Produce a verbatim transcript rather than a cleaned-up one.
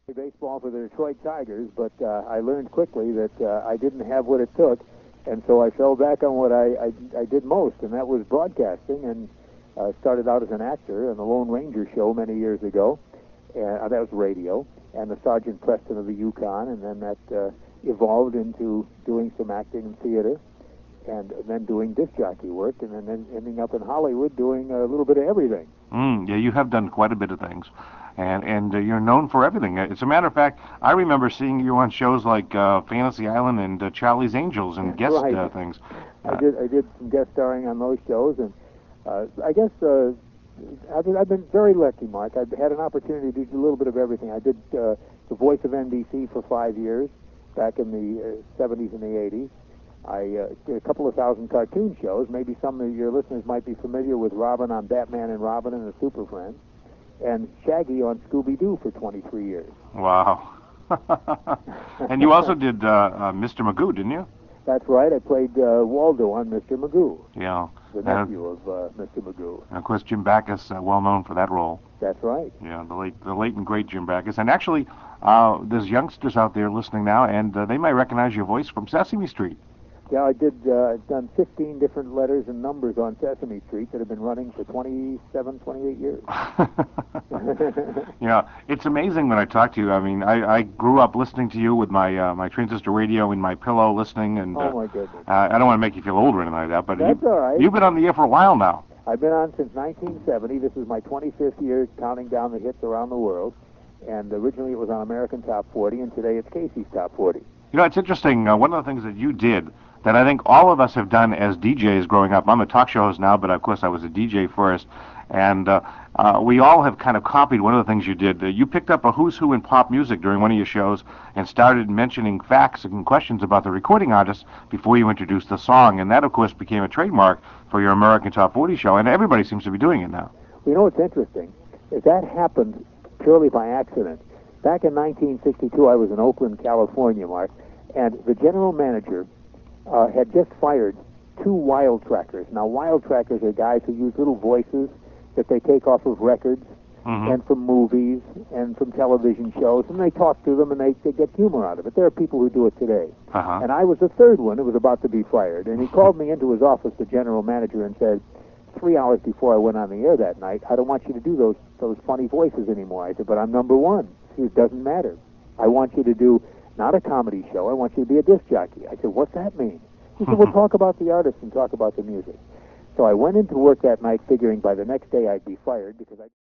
baseball for the Detroit Tigers, but uh, I learned quickly that uh, I didn't have what it took, and so I fell back on what I, I, I did most, and that was broadcasting, and uh, started out as an actor in the Lone Ranger show many years ago, and uh, that was radio, and the Sergeant Preston of the Yukon, and then that uh, evolved into doing some acting in theater, and then doing disc jockey work, and then ending up in Hollywood doing a little bit of everything. Mm, yeah, you have done quite a bit of things, and and uh, you're known for everything. As a matter of fact, I remember seeing you on shows like uh, Fantasy Island and uh, Charlie's Angels and guest right. uh, things. I Uh, did I did some guest starring on those shows, and uh, I guess uh, I've, been, I've been very lucky, Mark. I've had an opportunity to do a little bit of everything. I did uh, the voice of N B C for five years, back in the uh, seventies and the eighties. I uh, did a couple of thousand cartoon shows. Maybe some of your listeners might be familiar with Robin on Batman and Robin and the Super Friends, and Shaggy on Scooby-Doo for twenty-three years. Wow. And you also did uh, uh, Mister Magoo, didn't you? That's right. I played uh, Waldo on Mister Magoo, Yeah. the Uh, nephew of uh, Mister Magoo. and of course, Jim Backus, uh, well known for that role. That's right. Yeah, the late, the late and great Jim Backus. And actually, uh, there's youngsters out there listening now, and uh, they might recognize your voice from Sesame Street. Yeah, I did. Uh, I've done fifteen different letters and numbers on Sesame Street that have been running for twenty-seven, twenty-eight years. Yeah, it's amazing when I talk to you. I mean, I, I grew up listening to you with my uh, my transistor radio in my pillow, listening, and uh, Oh my goodness. uh, I don't want to make you feel old or anything like that, but That's you, all right. you've been on the air for a while now. I've been on since nineteen seventy. This is my twenty-fifth year counting down the hits around the world. And originally it was on American Top forty, and today it's Casey's Top forty. You know, it's interesting. Uh, one of the things that you did that I think all of us have done as D Js growing up. I'm a talk show host now, but of course I was a D J first. And uh, uh, we all have kind of copied one of the things you did. Uh, you picked up a who's who in pop music during one of your shows and started mentioning facts and questions about the recording artists before you introduced the song. And that, of course, became a trademark for your American Top forty show. And everybody seems to be doing it now. You know what's interesting is that happened purely by accident. Back in nineteen sixty-two, I was in Oakland, California, Mark, and the general manager uh, had just fired two wild trackers. Now, wild trackers are guys who use little voices that they take off of records Mm-hmm. and from movies and from television shows, and they talk to them and they, they get humor out of it. There are people who do it today. Uh-huh. And I was the third one who was about to be fired, and he called me into his office, the general manager, and said, three hours before I went on the air that night, I don't want you to do those those funny voices anymore. I said, but I'm number one. He said, it doesn't matter. I want you to do not a comedy show. I want you to be a disc jockey. I said, what's that mean? He said, well, talk about the artists and talk about the music. So I went into work that night figuring by the next day I'd be fired because I...